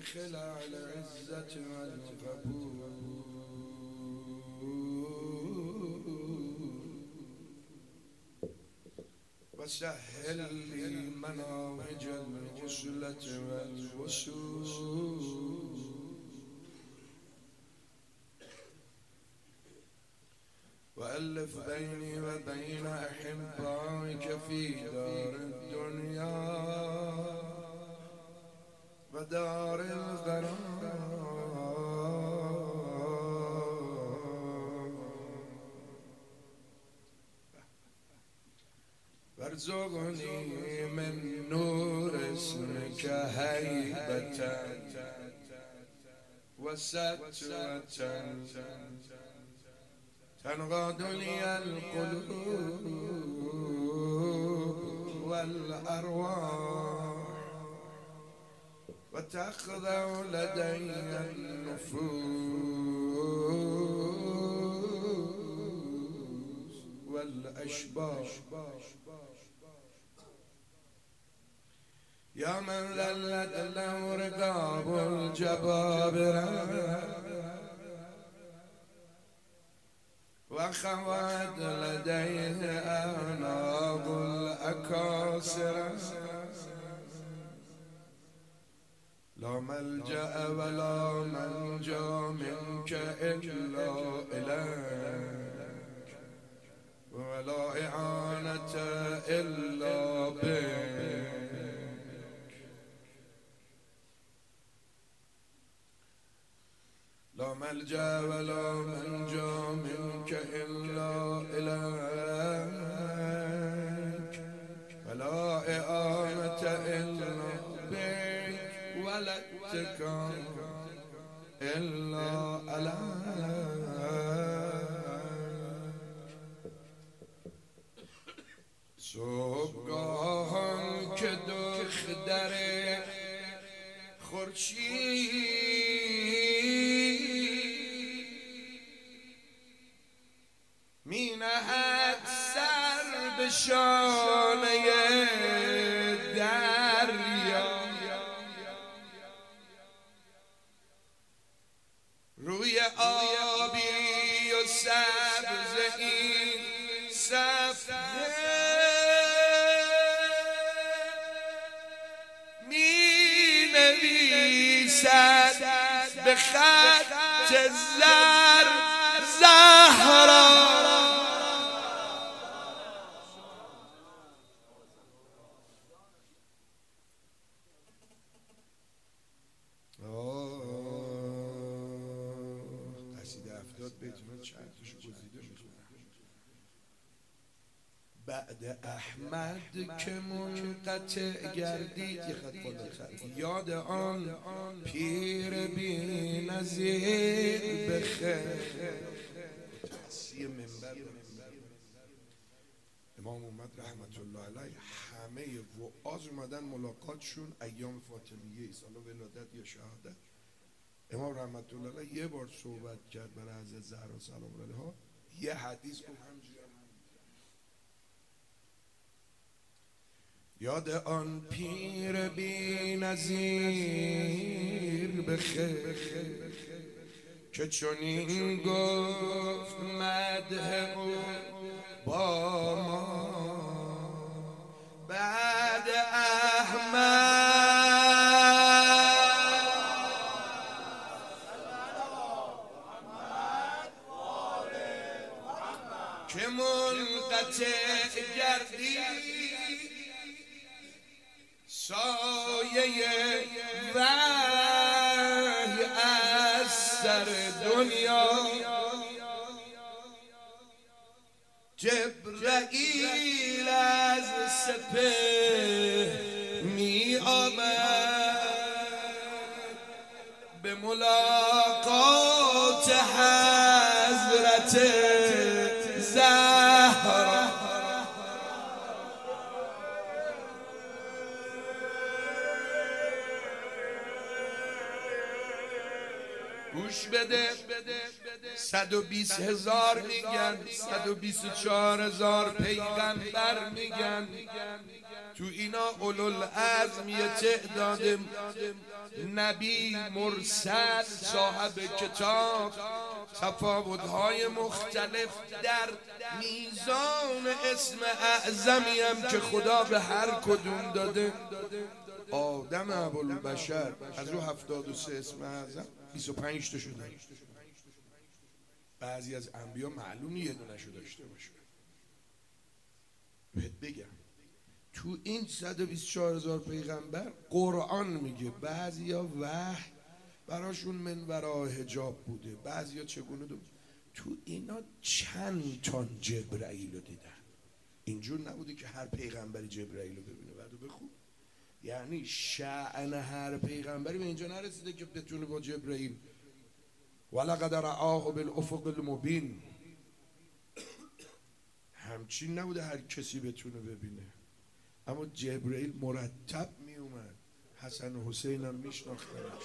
خلع العزة والقبول وسهل لي مناهج الوصلة والوصول وألف بيني وبين أحبائك في دار الدنيا ودار الغرام وارزقني من نور اسمك هيبة وسترة تنقاد لي القلوب والأرواح وتخضع لدي النفوس والأشباح يا من ذلت له رقاب الجبابرة وخوات لديه أعناق الأكاسرة لا ملجأ ولا منجا منك إلا إليك ولا إعانة إلا بك لا ملجأ ولا منجا منك إلا إليك ولا إعانة إلا بك ولا اتكال إلا عليك صبحگاهان که دختر خورشید می نهد سر به شانه دریا روی آبی و سبز این صفحه می نویسد به خط زر زهرا بعد احمد که منقطع گردید یاد آن پیر بی نظیر بخیر امام اومد رحمت الله علیه همه وعاظ اومدن ملاقاتشون ایام فاطمیه ای سال ولادت یا شهادت امام رحمت الله علیه یه بار صحبت کرد برای حضرت زهرا سلام علیها یه حدیث گفت همینجوری یاد آن پیر بی نظیر بخیر که چنین گفت مدح او با ما بعد احمد که منقطع گردید سایه وحی از سر دنیا جبرائیل از سپه می آمد به ملاقات حضرت زهرا گوش بده 120,000 میگن 124,000 پیغمبر میگن تو اینا اولوالعزم یه تعداد نبی مرسل صاحب کتاب تفاوت‌های مختلف در میزان اسم اعظمی هم که خدا به هر کدوم داده. آدم ابوالبشر از او 73 اسم اعظم 25 تا شده. بعضی از انبیا معلوم یه دونه‌شو داشته باشه. بهت بگم تو این 124,000 پیغمبر قرآن میگه بعضیا وحی براشون من ورای حجاب بوده، بعضیا چگونه تو اینا چند تا جبرائیل رو دیدن. اینجور نبوده که هر پیغمبری جبرائیل رو ببینه. بعدو بخون یعنی شأن هر پیغمبری به اینجا نرسیده که بتونه با جبرائیل ولقد رآه بالافق المبین، همچین نبوده هر کسی بتونه ببینه. اما جبرائیل مرتب می اومد، حسن و حسین هم میشناختنش،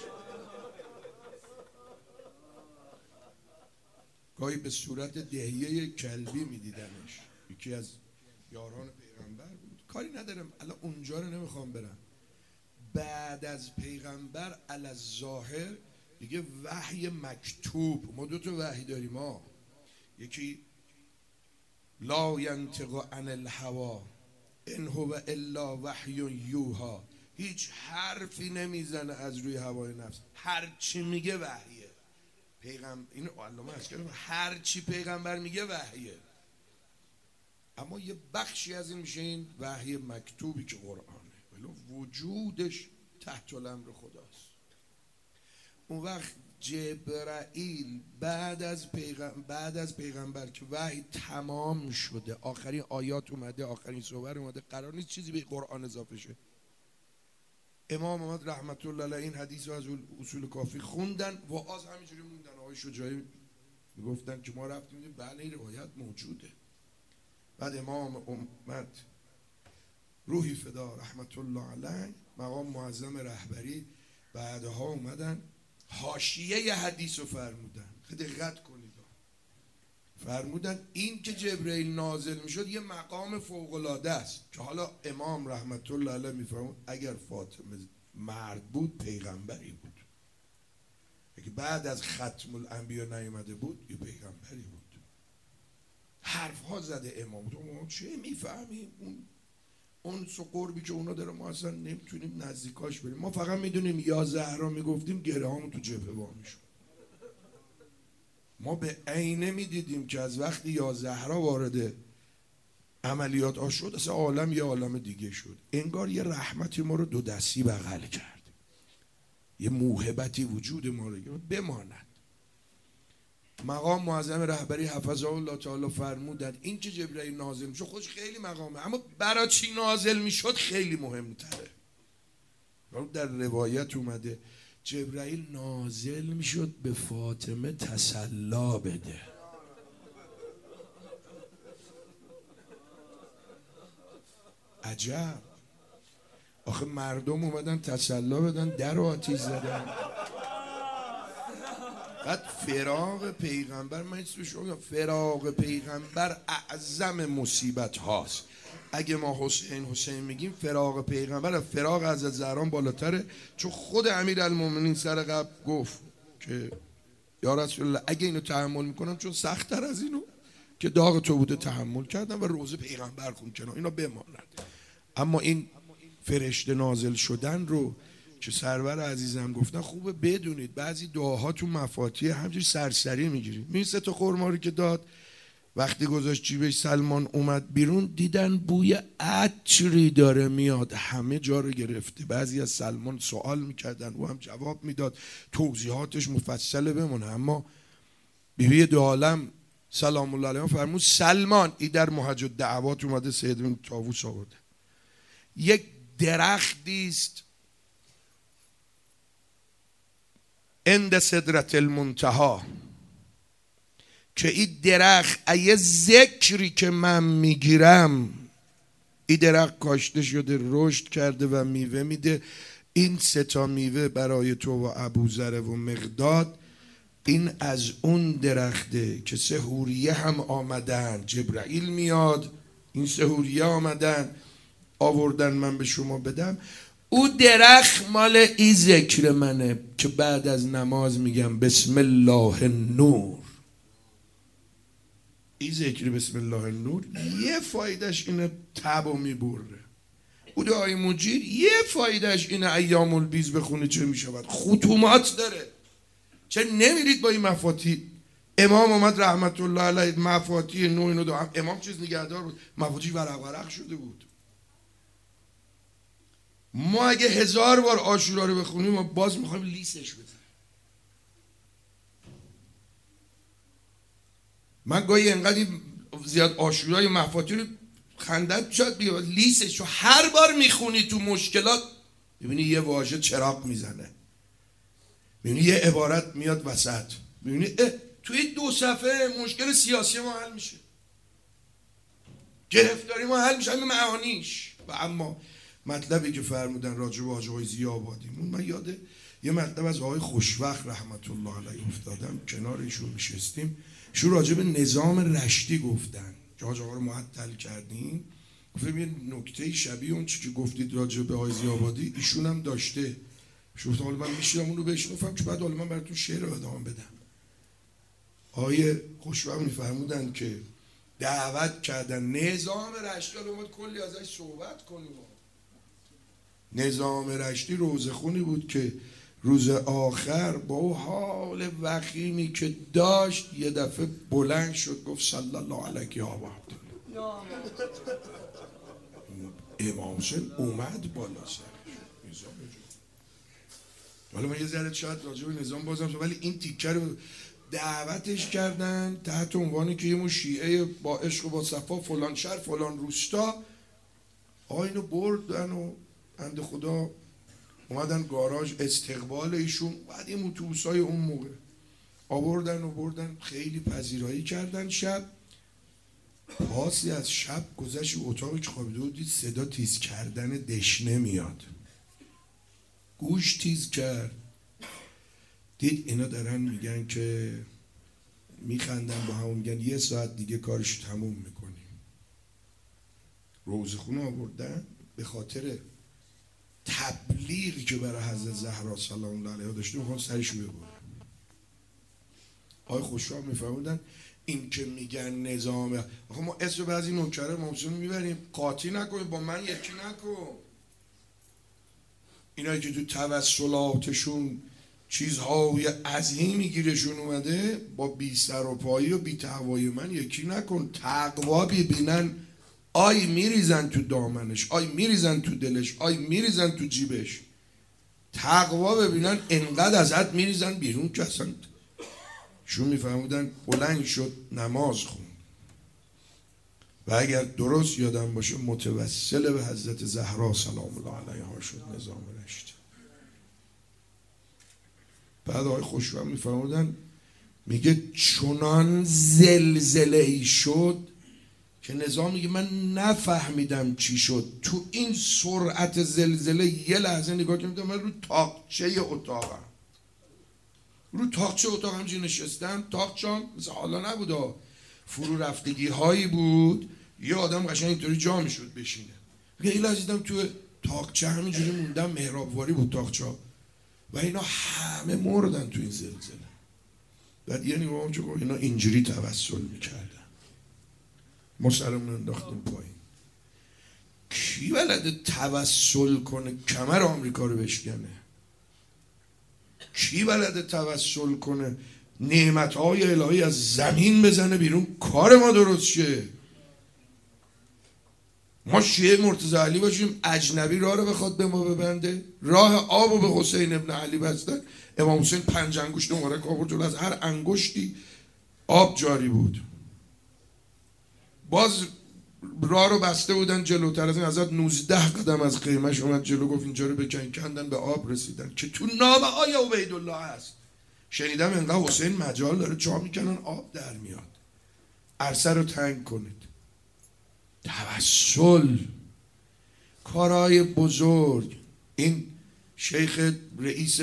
گاهی به صورت دهیه کلبی میدیدنش. یکی از یاران پیغمبر بود. کاری ندارم الان اونجا رو نمیخوام برم. بعد از پیغمبر علی الظاهر دیگه وحی مکتوب. ما دو تا وحی داریم ما، یکی لا ینطق عن الهوا ان هو الا وحی یوحی، هیچ حرفی نمیزنه از روی هوای نفس، هر چی میگه وحیه. پیغمبر اینو علامه اسکندری هر چی پیغمبر میگه وحیه. اما یه بخشی از این میشه این وحی مکتوبی که قرآنه، ولی وجودش تحت الامر خداست. اون وقت جبرائیل بعد از پیغمبر که وحی تمام شده، آخرین آیات اومده، آخرین سور اومده، قرار نیست چیزی به قرآن اضافه شه. امام محمد رحمت الله علیه این حدیث رو از اصول کافی خوندن و از همینجوری موندن. آقای شجاعی میگفتن که ما رفتیم بله این روایت موجوده. بعد امام اومد روحی فدا رحمت الله علیه، مقام معظم رهبری، بعدها اومدن حاشیه حدیث رو فرمودن. خیلی دقت کنید، فرمودن این که جبرئیل نازل میشد یه مقام فوق العاده است که حالا امام رحمت الله علیه میفرمود اگر فاطمه مرد بود پیغمبری بود، اگه بعد از ختم الانبیا نیامده بود یه پیغمبری بود. حرف ها زده امام. تو ما چه میفهمیم اون سو قربی که اونا داره ما اصلا نمیتونیم نزدیکاش بریم. ما فقط میدونیم یا زهرا میگفتیم گره هامون تو جبهه وا میشد. ما به عینه میدیدیم که از وقتی یا زهرا وارد عملیات ها شد اصلا عالم یه عالم دیگه شد. انگار یه رحمتی ما رو دو دستی بغل کرد، یه موهبتی وجود ما رو بماند. مقام معظم رهبری حفظه الله تعالی فرمودند این که جبرئیل نازل میشد خودش خیلی مقامه، اما برای چی نازل میشد خیلی مهمتره. در روایت اومده جبرئیل نازل میشد به فاطمه تسلا بده. عجب، آخه مردم اومدن تسلا بدن در آتیش زدن. بعد فراق پیغمبر، من فراق پیغمبر اعظم مصیبت هاست. اگه ما حسین میگیم فراق پیغمبر فراق از زهران بالاتره، چون خود امیرالمومنین سر قبل گفت که یا رسول الله اگه اینو تحمل میکنم چون سخت تر از اینو که داغ تو بوده تحمل کردم و روزه پیغمبر خون کنم اینا بماند. اما این فرشته نازل شدن رو که سرور عزیزم گفتن خوبه بدونید بعضی دعاها تو مفاتیح همجوری سرسری میگیری. این 3 تا خرما رو که داد وقتی گذاشت جیبش سلمان اومد بیرون دیدن بوی عطری داره میاد، همه جا رو گرفته. بعضی از سلمان سوال میکردن او هم جواب میداد، توضیحاتش مفصله بمونه. اما بیبی دو عالم سلام الله علیه فرمود سلمان، این در محج الدعوات اومده، سید بن طاووس آورده، یک درختی است عند سدرة المنتهی که این درخت ای ذکری که من میگیرم این درخت کاشته شده رشد کرده و میوه میده. این 3 تا میوه برای تو و ابوذر و مقداد، این از اون درخته که 3 حوریه هم آمدن. جبرائیل میاد، این 3 حوریه آمدن، آوردن من به شما بدم، او درخت مال این ذکر منه که بعد از نماز میگم بسم الله نور. این ذکر بسم الله نور یه فایدهش اینه تبو میبره. او دعای مجیر یه فایدهش اینه ایام البیز بخونه چه میشود، ختومات داره. چه نمیرید با این مفاتیح؟ امام اومد رحمت الله علیه مفاتیح نو اینو دو، امام چیز نگهدار بود، مفاتیح ورق ورق شده بود. ما اگه 1000 بار عاشورا رو بخونیم ما باز میخوایم لیسش بزنیم. من گاهی انقدر زیاد عاشورای مفاتیح رو خندت شد بیاد لیسش رو هر بار میخونی تو مشکلات ببینی یه واژه چراغ میزنه، ببینی یه عبارت میاد وسط، ببینی توی 2 صفحه مشکل سیاسی ما حل میشه، گرفتاری ما حل میشه، همین معانیش. و اما مطلبی که فرمودن راجع به حاجی ضیاءآبادیمون، من یاد یه مطلب از آقای خوشوقت رحمت الله علیه افتادم، کنار ایشون نشستیم، ایشون راجع به نظام رشتی گفتن که حاج آقا رو معطل کردیم، گفتم یه نکته شبیه اون چی که گفتید راجع به آقای ضیاءآبادی ایشون هم داشته. شفت حالا من میشیدم اون رو بشنفم که بعد حالا من براتون شعر رو ادامه بدم. آقای خوشوقت میفرمودن که دعوت کردن نظام رشتی، رو باید کلی ازش صحبت کنیم. نظام رشتی روزخونی بود که روز آخر با حال وخیمی که داشت یه دفعه بلند شد گفت صلی الله علیه و آله. امام حسین اومد بالا سرش. حالا من یه ذره شاید راجع به نظام بازم، ولی این تیکه رو دعوتش کردن تحت عنوانی که یه شیعه با عشق و با صفا فلان شهر فلان روستا، اینو بردن و بنده خدا اومدن گاراژ استقبال ایشون، بعد این اتوبوسای اون موقع آوردن خیلی پذیرایی کردن. شب پاسی از شب گذشت اتاقی که خوابیده بود دید صدا تیز کردن دشنه میاد، گوش تیز کرد، دید اینا دارن میگن که میخندن با همون، میگن 1 ساعت دیگه کارش تموم میکنیم. روزخونه آوردن به خاطر تبلیغی که برای حضرت زهرا سلام الله علیها داشته میخوان سرشو ببرن. آقای خوشوقت میفرمودن این که میگن نظام، آخه ما اسم بعضی نوکره مامسون میبریم، قاطی نکنیم با من یکی نکن. اینایی که تو توسلاتشون چیزهای عظیمی گیرشون اومده با بی سر و پایی و بی تقوای من یکی نکن. تقوا ببینن آی میریزن تو دامنش، آی میریزن تو دلش، آی میریزن تو جیبش. تقوا ببینن انقدر ازت میریزن بیرون که اصلا شون میفهمودن. بلند شد نماز خون و اگر درست یادم باشه متوسل به حضرت زهرا سلام الله علیها شد نظام رشتی. بعد آقای خوشوقت میفرمودن میگه چنان زلزله ای شد که نظام میگه من نفهمیدم چی شد. تو این سرعت زلزله یه لحظه نگاه کردم من رو تاقچه اتاقم، همجوری نشستم. تاقچه‌ام مثل حالا نبود، فرو رفتگی هایی بود، یه آدم قشنگ اینطوری جا میشد بشینه. یه لحظه دیدم تو تاقچه همینجوری موندم، محرابواری بود تاقچه و اینا همه مردن تو این زلزله. بعد یه نگاه که اینا اینجوری توسل میکردن، ما سرمون انداختیم پایین. کی بلده توسل کنه کمر آمریکا رو بشکنه؟ کی بلده توسل کنه نعمتهای الهی از زمین بزنه بیرون کار ما درست شه؟ ما شیعه مرتضی علی باشیم اجنبی راه رو بخواد به ما ببنده؟ راه آب رو به حسین ابن علی بستن. امام حسین 5 انگشت مبارک آورد جلو، از هر انگشتی آب جاری بود. باز راه رو بسته بودن جلوتر از این، حضرت 19 قدم از خیمه‌اش اومد جلو گفت اینجا رو بکن، کندن به آب رسیدن که تو نامه های عبیدالله هست. شنیدم اینقدر حسین مجال داره چا میکنن آب در میاد. عرصه رو تنگ کنید. توسل، کارهای بزرگ. این شیخ رئیس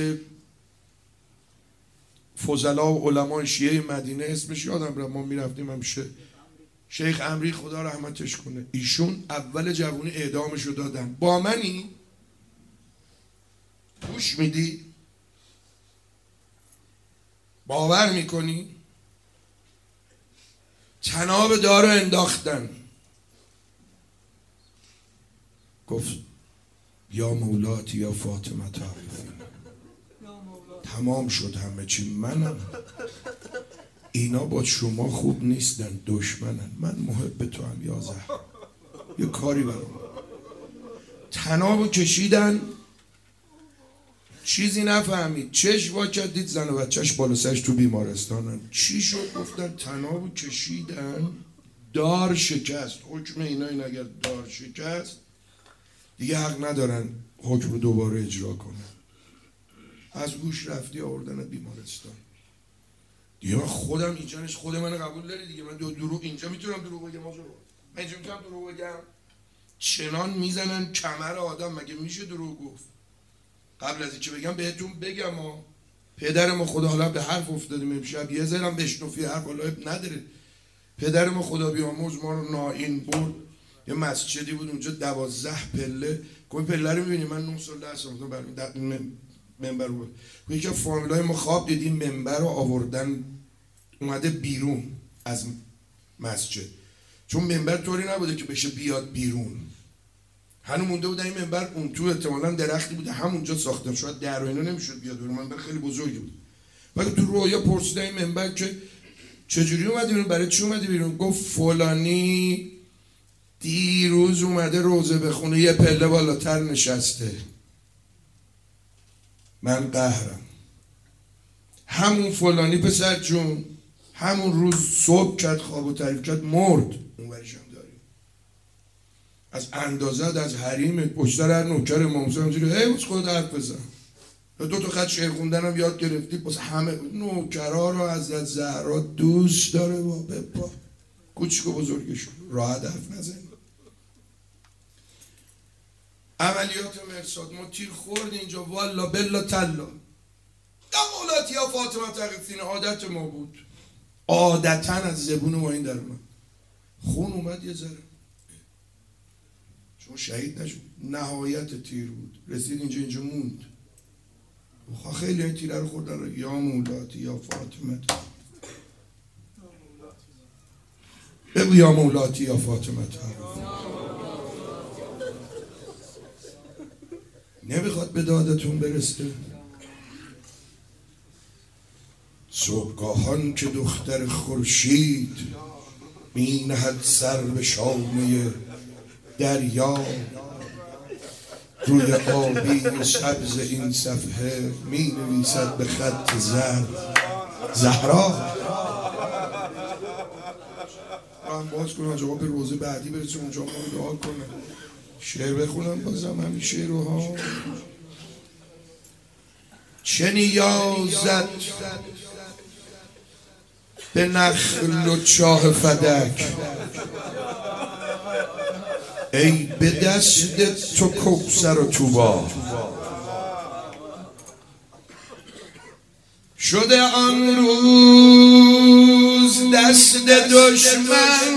فضلا و علمای شیعه مدینه اسمش یادم رفت، ما میرفتیم همیشه شیخ امری خدا رحمتش کنه، ایشون اول جوونی اعدامشو دادن. با منی؟ گوش میدی؟ باور میکنی؟ طناب دارو انداختن. گفت یا مولاتی یا فاطمه تعریفی. تمام شد همه چی. منم اینا با شما خوب نیستن، دشمنن. من محب تو هم یا زهر، یه کاری برام. طنابو کشیدن، چیزی نفهمید. چشم وا کرد دید زن و بچهش بالا سرش تو بیمارستانن. چی شد؟ گفتن طنابو کشیدن، دار شکست. حکم اینا این اگر دار شکست دیگه حق ندارن حکم رو دوباره اجرا کنن. از گوش رفتی آوردن بیمارستان. دیگه من خودم اینجانش خود من قبول داری دیگه. من دروغ اینجا میتونم دروغ بگم؟ من اینجا میتونم دروغ بگم؟ چنان میزنن کمر آدم، مگه میشه دروغ گفت؟ قبل از اینکه بگم بهتون بگم ما پدر ما خدا حالا به حرف افتادیم امشب، یه ذرم بشنفی حرف حالا نداره. پدر ما خدا بیامرز ما رو نائین برد یه مسجدی بود اونجا 12 پله. کوی پله رو میبینی؟ من 9 سال درس خوندم برای منبر بود. یکی از فامیلای ما خواب دیدیم منبر رو آوردن اومده بیرون از مسجد، چون منبر طوری نبوده که بشه بیاد بیرون. هنوز مونده بودن این منبر اون تو احتمالاً درختی بوده همونجا ساختن، شاید در و اینا نمیشد بیاد بیرون. منبر خیلی بزرگی بود. بعد تو رویا پرسیدن این منبر که چجوری اومدی بیرون، برای چی اومدی بیرون؟ گفت فلانی دیروز اومده روزه بخونه یه پله بالاتر نشسته، من قهرم. همون فلانی پسر جون همون روز صبح کرد خواب و تعریف کرد مرد. اون ورش هم داریم از اندازت از حریم پشتر هر نوکر امام حسین همجوری هی بس خود حرف بزن. 2 تا خط شعر خوندن هم یاد گرفتی. بس همه نوکرها رو حضرت زهرا دوست داره. با کوچیک و بزرگشون راحت حرف نزن. عملیات مرصاد ما تیر خورد اینجا والا بلا تلا. یا مولاتی یا فاطمه تقیفین عادت ما بود. عادتاً از زبون ما این در من خون اومد یه ذره. شما شهید نشد، نهایت تیر بود، رسید اینجا موند. خیلی این تیره رو خوردن. یا مولاتی یا فاطمه، بگو یا مولاتی یا فاطمه. نمیخواد به دادتون برسه. صبحگاهان که دختر خورشید می نهد سر به شانه دریا، روی آبی سبز این صفحه می نویسد به خط زرد زهرا. من باز کنم جواب به روزه بعدی برسه اونجا ما رو دعا کنم. شعر بخونم بازم همین شعر رو ها. چه نیازت به نخل و چاه فدک، ای به دست تو کوثر و طوبی. شده آن روز دست دشمن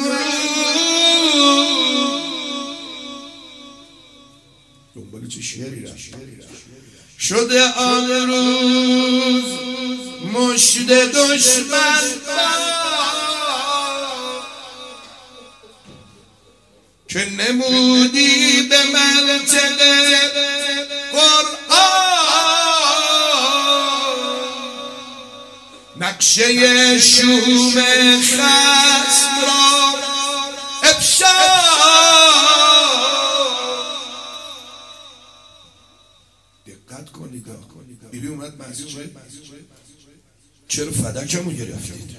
دنبال چه شعری رفت. شده آن روز مشت دشمن که نمودی به منطق قرآن، نقشه شوم خصم را افشا. دقت کنید بیبی اومد مسجد، چرا فدکمو گرفتید؟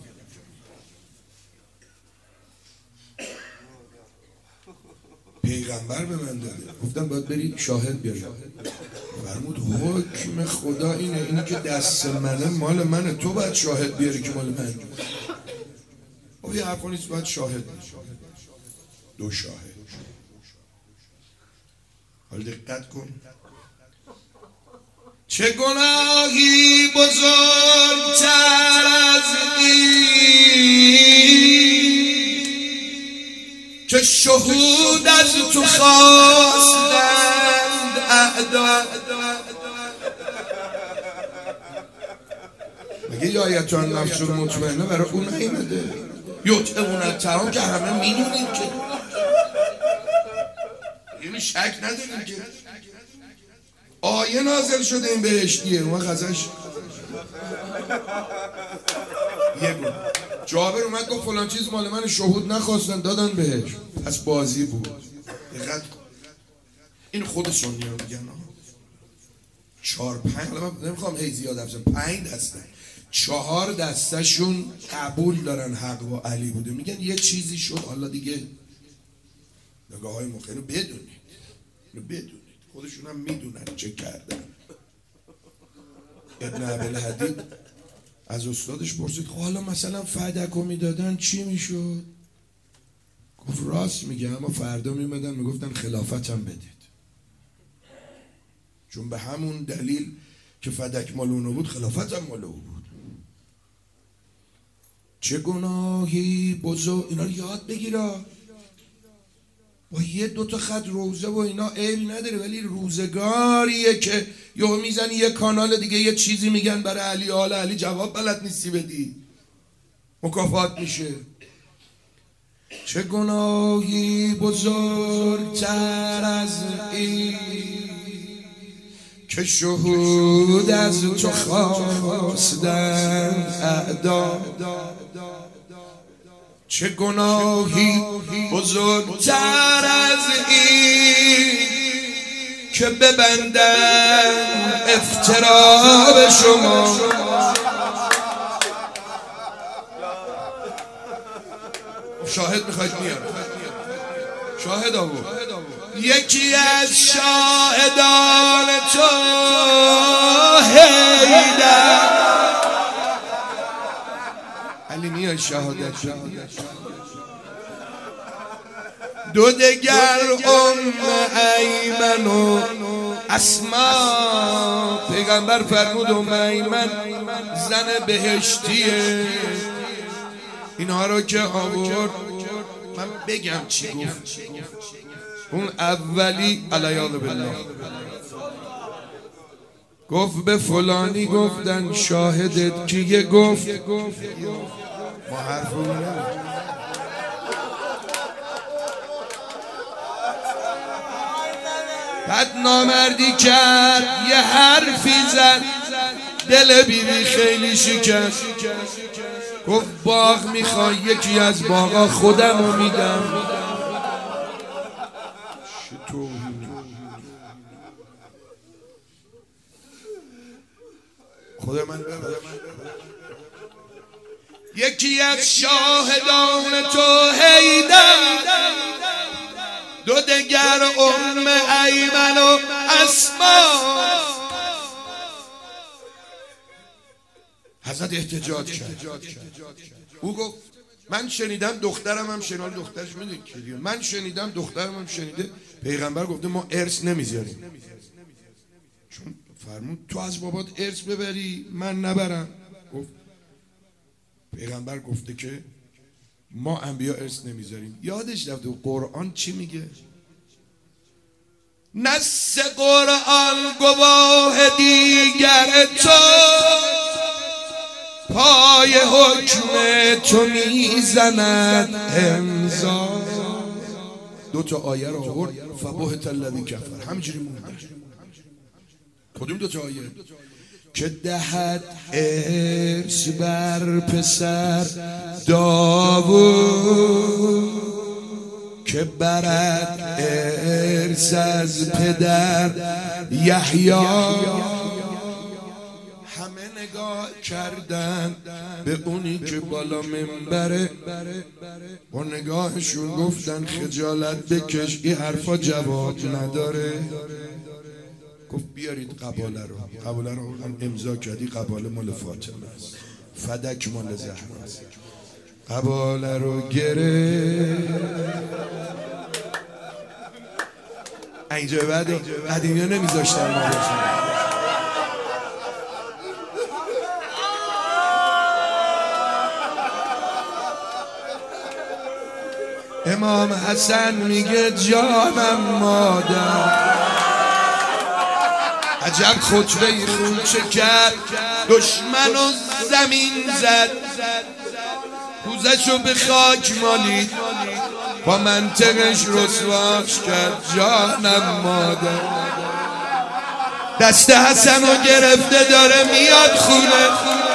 پیغمبر به من داده، گفتم باید بری شاهد بیاری. فرمود حکم خدا اینه که دست منه مال منه، تو باید شاهد بیاری که مال من. او یه حرفا نیست، باید شاهد. 2 شاهد. حالا دقت کن. چه گناهی بزرگتر از این که شهود از تو خواستند اعدا. مگه یایتان نفس مطمئنه برای اون نیمده؟ یطعمون طعام که همه میدونیم که، یعنی شک نداریم که آیه نازل شده این بهشتیه. اون ازش یه بود جابر اومد گفت فلان چیز مال من، شهود نخواستن دادن بهش، پس بازی بود. دقت کن، این خود سنی ها میگن 4 5 من نمیخوام هی زیاد افزم 5 دسته 4 دستشون قبول دارن حق با علی بوده. میگن یه چیزی شد حالا دیگه نگاه های مخیر رو بدونید خودشون هم میدونن چه کردن. ابن ابوالحدید از استادش پرسید خب حالا مثلا فدکو میدادن چی میشد؟ گفت راست میگه، اما فردا میومدن میگفتن خلافتم بدید، چون به همون دلیل که فدک مال اونو بود خلافتم مال او بود. چه گناهی بزرگ، اینا رو یاد بگیرا. با یه 2 تا خط روزه و اینا عیب نداره، ولی روزگاریه که یهو میزنی یه کانال دیگه یه چیزی میگن برای علی آل علی، جواب بلد نیستی بدی، مکافات میشه. چه گناهی بزرگتر از این که شهود از تو خواستن اعدا. چه گناهی بزرگتر از این که ببندن افترا به شما. شاهد میخواید میارم، شاهد آورد. یکی از شاهدان تو حیدر. علی میای شهادت شد. دو دگر ایمن و اسما، پیغمبر فرمود ایمن زن بهشتیه. اینها رو که آورد من بگم چی گفت. اون اولی علیاذ بالله گفت به فلانی گفتن شاهدت کیه؟ گفت ما حرف رو بعد نامردی کرد، یه حرفی زد، دل بیبی خیلی شکست. گفت باغ میخوای؟ یکی از باغا خودمو میدم. خدا من ببر. یکی از شاهدان تو حیدر، دو دگر ایمن و اسما. حضرت احتجاج کرد. او گفت من شنیدم دخترم هم شنال، دخترش میدونی که من شنیدم دخترم هم شنیده پیغمبر گفته ما ارث نمیذاریم. چون فرمود تو از بابات ارث ببری من نبرم. گفت پیغمبر گفته که ما انبیا ارث نمیذاریم. یادش رفته قرآن چی میگه؟ نص قرآن گواه دیگر تو، پای حکم تو میزند امضا. 2 تا آیه رو آورد فبهت الذی کفر، همینجوری مونده. کدوم 2 تا آیه؟ که دهد ارث بر پسر داوود، که برد ارث از پدر یحیی. همه نگاه کردن به اونی که بالا منبره، با نگاهشون گفتن خجالت بکش، این حرفا جواب نداره. گفت بیارید قباله رو. قباله رو امضا کردی، قباله مال فاطمه است، فدک مال زهرا است. قباله رو گره. اینجا بعد قدیمی ها نمیذاشتن ما باشیم. امام حسن میگه جانم مادر. عجب خطبه ای خون چه کرد، دشمن و زمین زد، کوزشو به خاک مالید، با منطقش رسواش کرد. جانم مادر. دست حسن رو گرفته داره میاد خونه،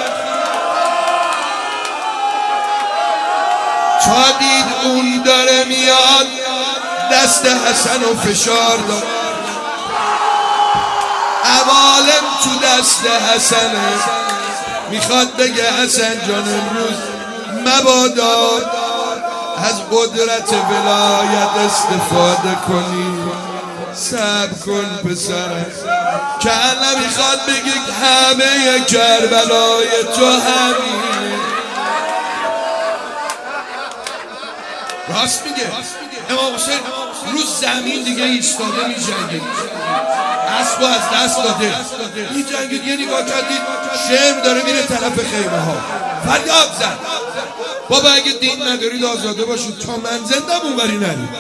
تا دید اون داره میاد دست حسن رو فشار داد. عوالم تو دست حسنه، میخواد بگه حسن جان امروز مبادا از قدرت ولایت استفاده کنی. صبر کن پسرم، که الان میخواد بگه همه کربلای تو همینه. راست میگه امام حسین روز زمین دیگه ایستاده میجنگید، اسبو از دست داده میجنگید. یه نگاه کردید شم داره میره طرف خیمه ها، فریاد زد بابا اگه دین ندارید آزاده باشید، تا من زندم اونوری نرید،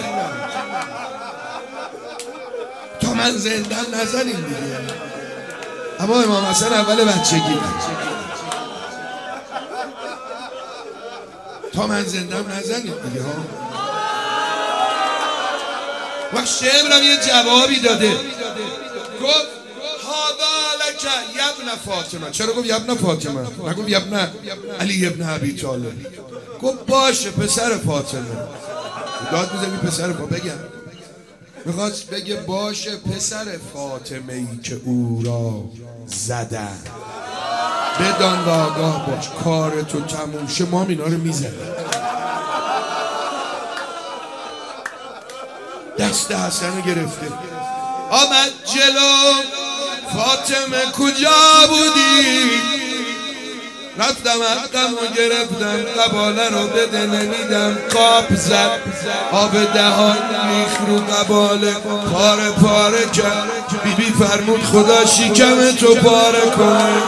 تا من زندم نزنید دیگه. اما امام حسن اول بچگی تا من زندم نزنید دیگه ها. و شمرم یه جوابی داده، گفت هذا لک یبن فاطمه. چرا گفت یبن فاطمه؟ نگفت یبن علی ابن ابی طالب. گفت باشه پسر فاطمه. داد میزنی پسر بگم، میخواست بگه باشه پسر فاطمه ای که او را زدن، بدان و آگاه باش کار تو تموم شه، ما اینا رو میزنیم. دست حسن رو گرفته آمد جلو، فاطمه کجا بودی؟ رفتم حقم رو گرفتم، قباله رو بده نمیدم. قاب زد آب دهان ریخ رو قباله، پاره پاره کرد. بیبی فرمود خدا شکم تو پاره کنه.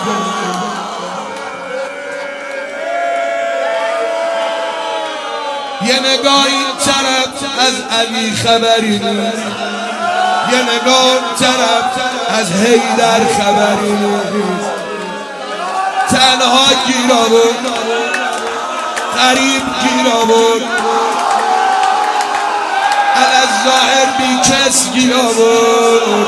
یه نگاه این طرف از علی خبری نیست، یه نگاه این طرف از حیدر خبری نیست. تنها گیر آورد، غریب گیر آورد، الظاهر بی کس گیر آورد.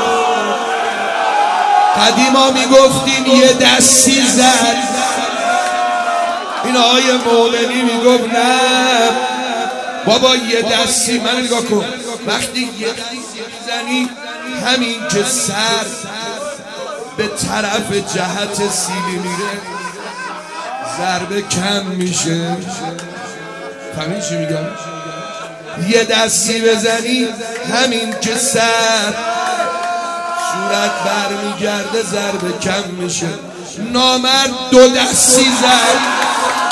قدیما میگفتیم یه دستی زد، این آقای مولوی میگفت نه بابا یه دستی. من نگاه کن، وقتی یه دستی زنی همین که سر به طرف جهت سیلی میره ضربه کم میشه. فهمی چی میگم؟ یه دستی بزنی همین که سر صورت برمیگرده ضربه کم میشه. نامرد دو دستی زد،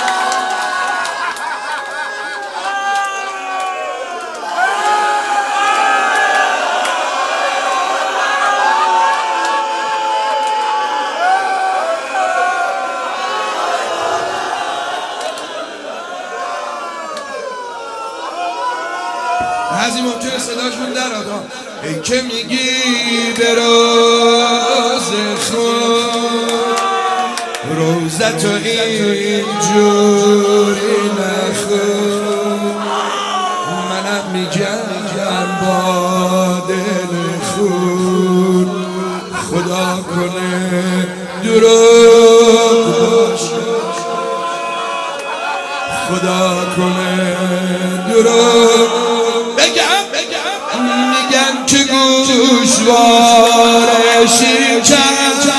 بعضی ممکنه صداشون در آدم ای که میگی به روز خود روزتو اینجوری نخون، منم میگم با دل خون خدا کنه دروغ باشه، خدا کنه دروغ. میگن که گوشوار شکر،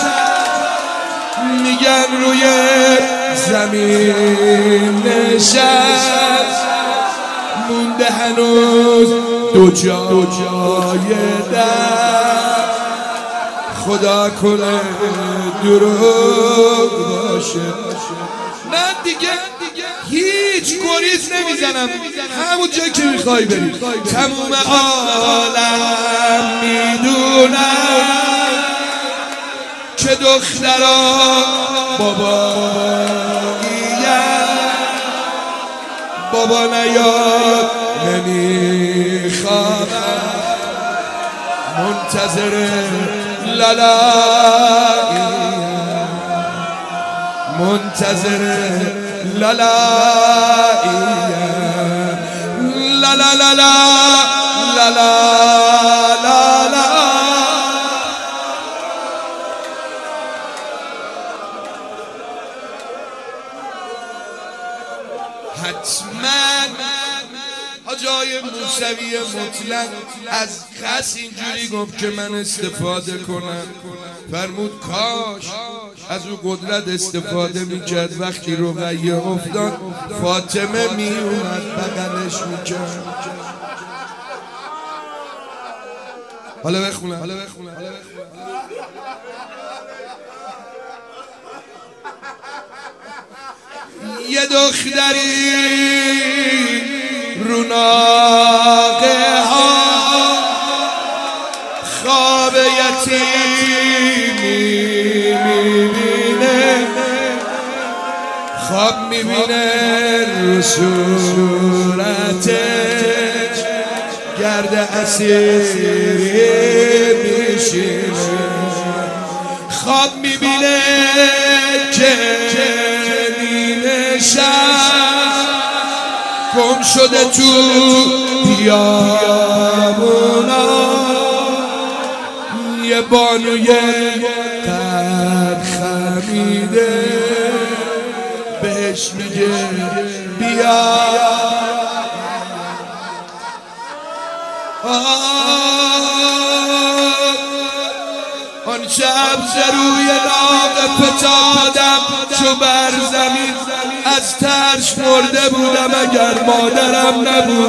میگن روی زمین نشست، مونده هنوز دو جای در، خدا کنه دروغ باشه. من دیگه هیچ گریز نمیزنم، همون جایی که میخوای بری. تموم عالم میدونم که دختران باباییم، بابا نیاد نمیخوابم منتظر لالایی منتظر لالایی لا لا لا لا لا لا لا حتما جای موسوی مطلق از خس اینجوری گفت که من استفاده کنم. فرمود کاش از او قدرت استفاده میکرد وقتی رقیه افتاد فاطمه میومد بغلش میکرد. حالا بخونم یه دختری رو ناقه ها خواب یتیمی میبینه خواب میبینه رو صورتش گرد اسیری میشینه خواب میبینه که گم شده تو بیابونا یه بانوی قد خمیده بهش میگه بیا آن شب روی ناقه فتادم چو بر زمین از ترس مرده بودم اگر مادرم نبود.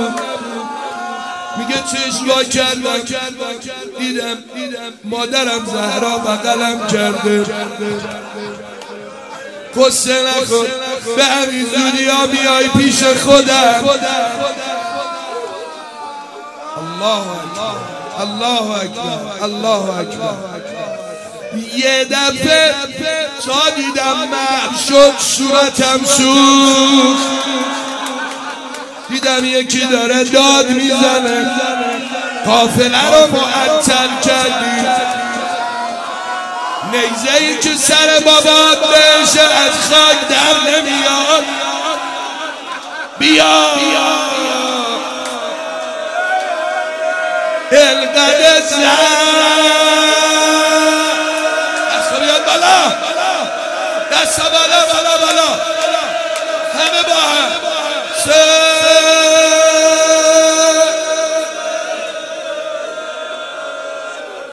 میگه چشم وا کردم دیدم مادرم زهرا بغلم کرده. قصه نخور به همین زودی ها بیای پیش خودم. الله اکبر الله اکبر الله اکبر. یه دفعه تا دیدم محو شد صورتم سوخت دیدم یکی داره داد میزنه قافله رو معطل کردی نیزه ای که سر بابات بشه از خاک در نمیاد بیا القدر زن